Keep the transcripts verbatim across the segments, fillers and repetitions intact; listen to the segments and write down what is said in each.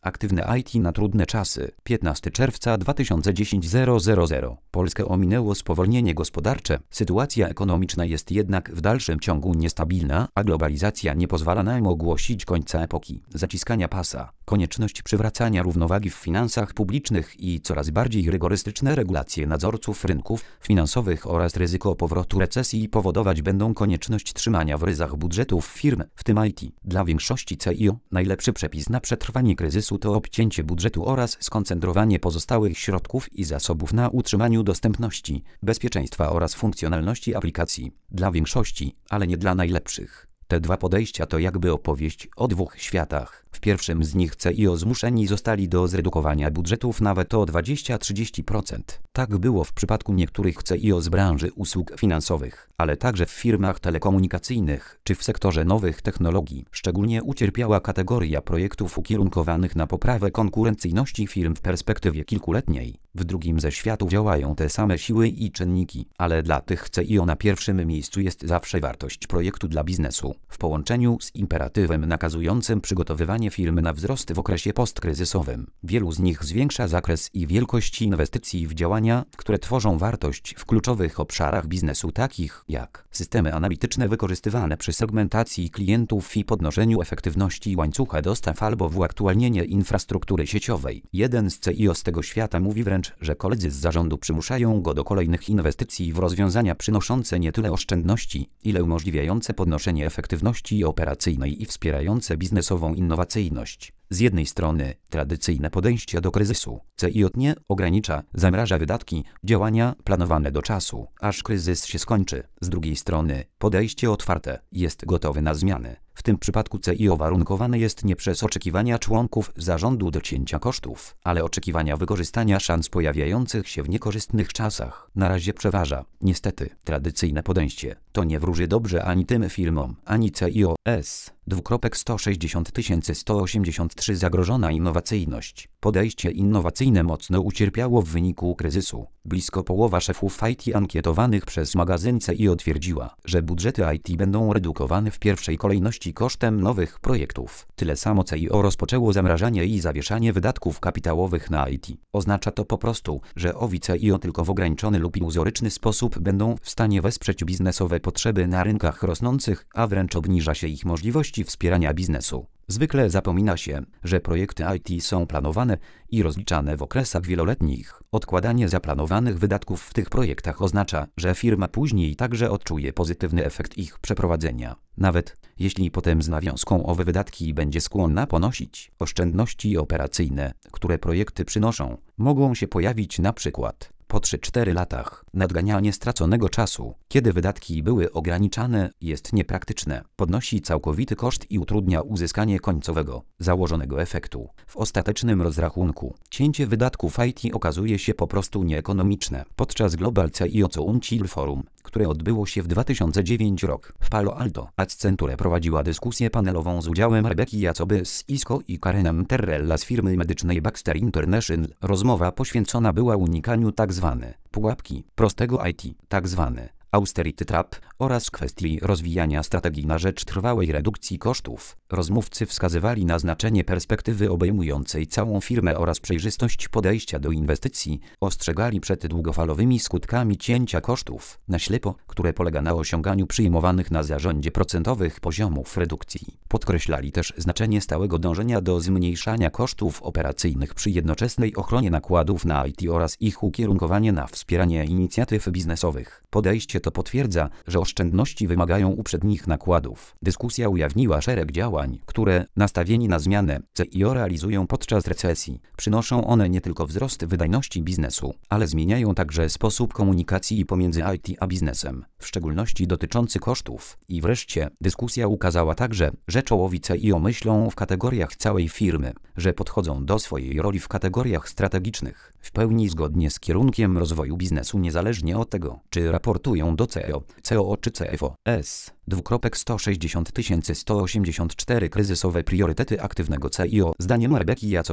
Aktywne I T na trudne czasy. piętnastego czerwca dwa tysiące dziesiątego. Polskę ominęło spowolnienie gospodarcze. Sytuacja ekonomiczna jest jednak w dalszym ciągu niestabilna, a globalizacja nie pozwala nam ogłosić końca epoki zaciskania pasa. Konieczność przywracania równowagi w finansach publicznych i coraz bardziej rygorystyczne regulacje nadzorców rynków finansowych oraz ryzyko powrotu recesji powodować będą konieczność trzymania w ryzach budżetów firm, w tym I T. Dla większości C I O najlepszy przepis na przetrwanie kryzysu to obcięcie budżetu oraz skoncentrowanie pozostałych środków i zasobów na utrzymaniu dostępności, bezpieczeństwa oraz funkcjonalności aplikacji. Dla większości, ale nie dla najlepszych. Te dwa podejścia to jakby opowieść o dwóch światach. W pierwszym z nich C I O zmuszeni zostali do zredukowania budżetów nawet o dwadzieścia do trzydziestu procent. Tak było w przypadku niektórych C I O z branży usług finansowych, ale także w firmach telekomunikacyjnych czy w sektorze nowych technologii. Szczególnie ucierpiała kategoria projektów ukierunkowanych na poprawę konkurencyjności firm w perspektywie kilkuletniej. W drugim ze światów działają te same siły i czynniki, ale dla tych C I O na pierwszym miejscu jest zawsze wartość projektu dla biznesu, w połączeniu z imperatywem nakazującym przygotowywanie firmy na wzrost w okresie postkryzysowym. Wielu z nich zwiększa zakres i wielkość inwestycji w działania, które tworzą wartość w kluczowych obszarach biznesu takich jak systemy analityczne wykorzystywane przy segmentacji klientów i podnoszeniu efektywności łańcucha dostaw albo w uaktualnienie infrastruktury sieciowej. Jeden z C I O z tego świata mówi wręcz, że koledzy z zarządu przymuszają go do kolejnych inwestycji w rozwiązania przynoszące nie tyle oszczędności, ile umożliwiające podnoszenie efektywności operacyjnej i wspierające biznesową innowacyjność. Z jednej strony tradycyjne podejście do kryzysu. C I O nie ogranicza, zamraża wydatki, działania planowane do czasu, aż kryzys się skończy. Z drugiej strony podejście otwarte, jest gotowy na zmiany. W tym przypadku C I O warunkowane jest nie przez oczekiwania członków zarządu docięcia kosztów, ale oczekiwania wykorzystania szans pojawiających się w niekorzystnych czasach. Na razie przeważa, niestety, tradycyjne podejście. To nie wróży dobrze ani tym firmom, ani C I O S. sto sześćdziesiąt tysięcy sto osiemdziesiąt trzy Zagrożona innowacyjność. Podejście innowacyjne mocno ucierpiało w wyniku kryzysu. Blisko połowa szefów I T ankietowanych przez magazyn C I O twierdziła, że budżety I T będą redukowane w pierwszej kolejności kosztem nowych projektów. Tyle samo C I O rozpoczęło zamrażanie i zawieszanie wydatków kapitałowych na I T. Oznacza to po prostu, że owi C I O tylko w ograniczony lub iluzoryczny sposób będą w stanie wesprzeć biznesowe potrzeby na rynkach rosnących, a wręcz obniża się ich możliwości wspierania biznesu. Zwykle zapomina się, że projekty I T są planowane i rozliczane w okresach wieloletnich. Odkładanie zaplanowanych wydatków w tych projektach oznacza, że firma później także odczuje pozytywny efekt ich przeprowadzenia. Nawet jeśli potem z nawiązką owe wydatki będzie skłonna ponosić. Oszczędności operacyjne, które projekty przynoszą, mogą się pojawić na przykład po trzy do czterech latach. Nadganianie straconego czasu, kiedy wydatki były ograniczane, jest niepraktyczne. Podnosi całkowity koszt i utrudnia uzyskanie końcowego, założonego efektu. W ostatecznym rozrachunku cięcie wydatków I T okazuje się po prostu nieekonomiczne. Podczas Global C I O Council Forum, które odbyło się w dwa tysiące dziewiątym roku w Palo Alto, Accenture prowadziła dyskusję panelową z udziałem Rebeki Jacoby z Cisco i Karenem Terrella z firmy medycznej Baxter International. Rozmowa poświęcona była unikaniu tzw. pułapki prostego I T, tzw. austerity trap oraz kwestii rozwijania strategii na rzecz trwałej redukcji kosztów. Rozmówcy wskazywali na znaczenie perspektywy obejmującej całą firmę oraz przejrzystość podejścia do inwestycji, ostrzegali przed długofalowymi skutkami cięcia kosztów na ślepo, które polega na osiąganiu przyjmowanych na zarządzie procentowych poziomów redukcji. Podkreślali też znaczenie stałego dążenia do zmniejszania kosztów operacyjnych przy jednoczesnej ochronie nakładów na I T oraz ich ukierunkowanie na wspieranie inicjatyw biznesowych. Podejście to potwierdza, że oszczędności wymagają uprzednich nakładów. Dyskusja ujawniła szereg działań, które, nastawieni na zmianę, C I O realizują podczas recesji. Przynoszą one nie tylko wzrost wydajności biznesu, ale zmieniają także sposób komunikacji pomiędzy I T a biznesem, w szczególności dotyczący kosztów. I wreszcie, dyskusja ukazała także, że czołowi C I O myślą w kategoriach całej firmy, że podchodzą do swojej roli w kategoriach strategicznych, w pełni zgodnie z kierunkiem rozwoju biznesu niezależnie od tego, czy raportują do C E O, C O O czy C F O. S. sto sześćdziesiąt tysięcy sto osiemdziesiąt cztery Kryzysowe priorytety aktywnego C I O zdaniem Rebeki Jacoby.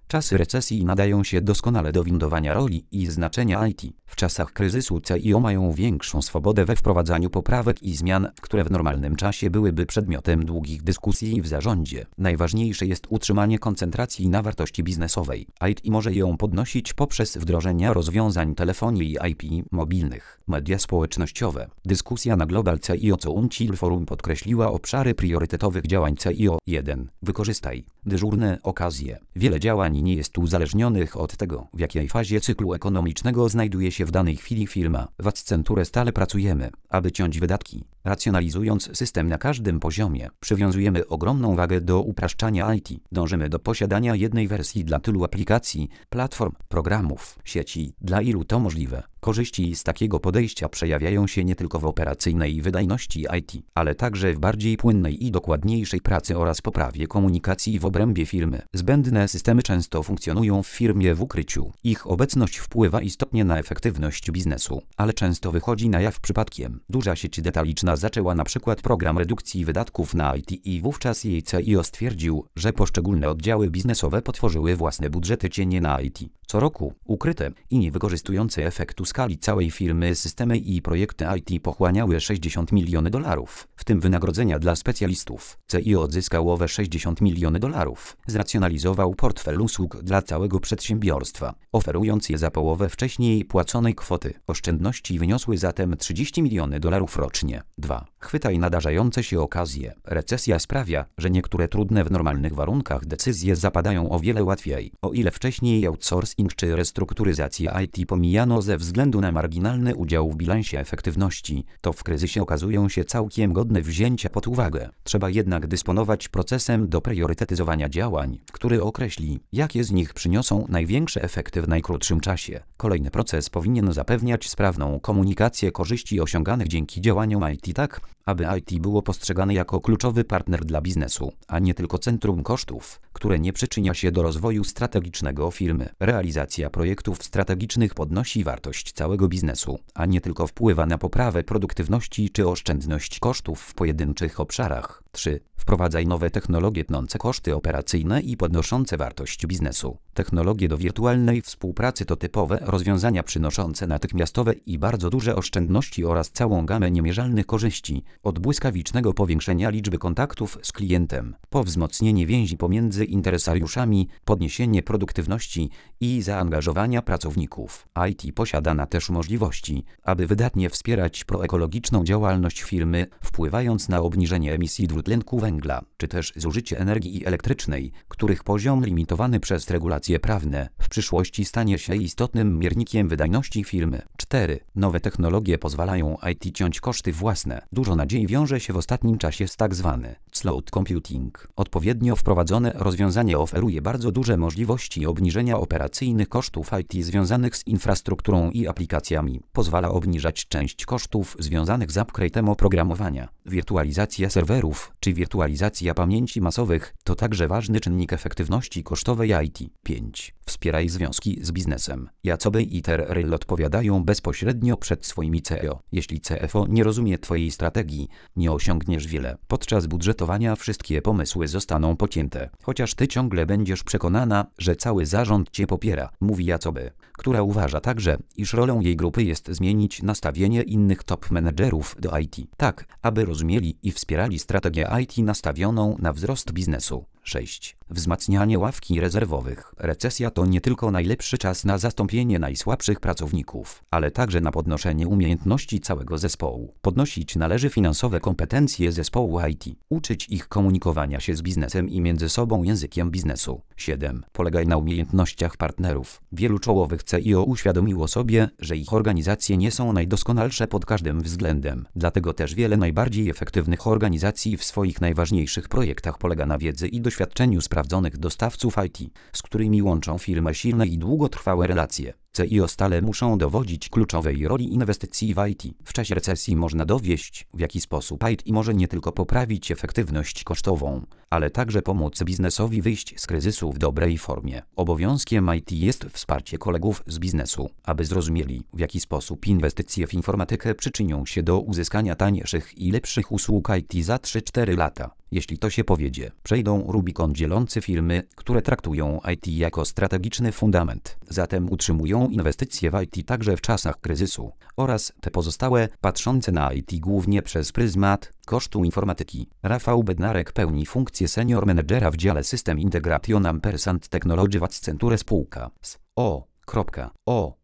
Czasy recesji nadają się doskonale do windowania roli i znaczenia I T. W czasach kryzysu C I O mają większą swobodę we wprowadzaniu poprawek i zmian, które w normalnym czasie byłyby przedmiotem długich dyskusji w zarządzie. Najważniejsze jest utrzymanie koncentracji na wartości biznesowej. I T może ją podnosić poprzez wdrożenie rozwiązań telefonii i I P mobilnych. Media społecznościowe. Dyskusja na Global C I O Council Forum podkreśliła obszary priorytetowych działań C I O. jeden. Wykorzystaj dyżurne okazje. Wiele działań nie jest uzależnionych od tego, w jakiej fazie cyklu ekonomicznego znajduje się w danej chwili firma. W Accenture stale pracujemy, aby ciąć wydatki. Racjonalizując system na każdym poziomie, przywiązujemy ogromną wagę do upraszczania I T. Dążymy do posiadania jednej wersji dla tylu aplikacji, platform, programów, sieci, dla ilu to możliwe. Korzyści z takiego podejścia przejawiają się nie tylko w operacyjnej wydajności I T, ale także w bardziej płynnej i dokładniejszej pracy oraz poprawie komunikacji w obrębie firmy. Zbędne systemy często funkcjonują w firmie w ukryciu. Ich obecność wpływa istotnie na efektywność biznesu, ale często wychodzi na jaw przypadkiem. Duża sieć detaliczna zaczęła na przykład program redukcji wydatków na I T i wówczas jej C I O stwierdził, że poszczególne oddziały biznesowe potworzyły własne budżety cienie na I T. Co roku ukryte i niewykorzystujące efektu skali całej firmy systemy i projekty I T pochłaniały sześćdziesiąt milionów dolarów, w tym wynagrodzenia dla specjalistów. C I O odzyskał owe sześćdziesiąt milionów dolarów. Zracjonalizował portfel usług dla całego przedsiębiorstwa, oferując je za połowę wcześniej płaconej kwoty. Oszczędności wyniosły zatem trzydzieści milionów dolarów rocznie. dwa. Chwytaj nadarzające się okazje. Recesja sprawia, że niektóre trudne w normalnych warunkach decyzje zapadają o wiele łatwiej. O ile wcześniej outsourcing czy restrukturyzację I T pomijano ze względu na marginalny udział w bilansie efektywności, to w kryzysie okazują się całkiem godne wzięcia pod uwagę. Trzeba jednak dysponować procesem do priorytetyzowania działań, który określi, jakie z nich przyniosą największe efekty w najkrótszym czasie. Kolejny proces powinien zapewniać sprawną komunikację korzyści osiąganych dzięki działaniom I T tak, aby I T było postrzegane jako kluczowy partner dla biznesu, a nie tylko centrum kosztów, które nie przyczynia się do rozwoju strategicznego firmy. Realizacja projektów strategicznych podnosi wartość całego biznesu, a nie tylko wpływa na poprawę produktywności czy oszczędność kosztów w pojedynczych obszarach. trzy. Wprowadzaj nowe technologie tnące koszty operacyjne i podnoszące wartość biznesu. Technologie do wirtualnej współpracy to typowe rozwiązania przynoszące natychmiastowe i bardzo duże oszczędności oraz całą gamę niemierzalnych korzyści, od błyskawicznego powiększenia liczby kontaktów z klientem, po wzmocnienie więzi pomiędzy interesariuszami, podniesienie produktywności i zaangażowania pracowników. I T posiada na też możliwości, aby wydatnie wspierać proekologiczną działalność firmy, wpływając na obniżenie emisji dwutlenku węgla, czy też zużycie energii elektrycznej, których poziom limitowany przez regulacje prawne w przyszłości stanie się istotnym miernikiem wydajności firmy. cztery. Nowe technologie pozwalają I T ciąć koszty własne. Dużo nadziei wiąże się w ostatnim czasie z tak zwany cloud computing. Odpowiednio wprowadzone rozwiązanie oferuje bardzo duże możliwości obniżenia operacyjnych kosztów I T związanych z infrastrukturą i aplikacjami. Pozwala obniżać część kosztów związanych z upgrade'em oprogramowania. Wirtualizacja serwerów czy wirtualizacja pamięci masowych to także ważny czynnik efektywności kosztowej I T. pięć. Wspieraj związki z biznesem. Jacoby i Terrell odpowiadają bezpośrednio przed swoimi C E O. Jeśli C F O nie rozumie Twojej strategii, nie osiągniesz wiele. Podczas budżetowania wszystkie pomysły zostaną pocięte. Chociaż Ty ciągle będziesz przekonana, że cały zarząd Cię popiera, mówi Jacoby, która uważa także, iż rolą jej grupy jest zmienić nastawienie innych top menedżerów do I T, tak, aby rozumieli i wspierali strategię I T nastawioną na wzrost biznesu. sześć. Wzmacnianie ławki rezerwowych. Recesja to nie tylko najlepszy czas na zastąpienie najsłabszych pracowników, ale także na podnoszenie umiejętności całego zespołu. Podnosić należy finansowe kompetencje zespołu I T, uczyć ich komunikowania się z biznesem i między sobą językiem biznesu. siedem. Polegaj na umiejętnościach partnerów. Wielu czołowych C I O uświadomiło sobie, że ich organizacje nie są najdoskonalsze pod każdym względem. Dlatego też wiele najbardziej efektywnych organizacji w swoich najważniejszych projektach polega na wiedzy i doświadczeniu sprawdzonych dostawców I T, z którymi łączą firmę silne i długotrwałe relacje. C I O stale muszą dowodzić kluczowej roli inwestycji w I T. W czasie recesji można dowieść, w jaki sposób I T może nie tylko poprawić efektywność kosztową, ale także pomóc biznesowi wyjść z kryzysu w dobrej formie. Obowiązkiem I T jest wsparcie kolegów z biznesu, aby zrozumieli, w jaki sposób inwestycje w informatykę przyczynią się do uzyskania tańszych i lepszych usług I T za trzy cztery lata. Jeśli to się powiedzie, przejdą Rubikon dzielący firmy, które traktują I T jako strategiczny fundament. Zatem utrzymują inwestycje w I T także w czasach kryzysu, oraz te pozostałe, patrzące na I T głównie przez pryzmat kosztu informatyki. Rafał Bednarek pełni funkcję senior menedżera w dziale System Integration Ampersand Technology w Accenture spółka z O. O.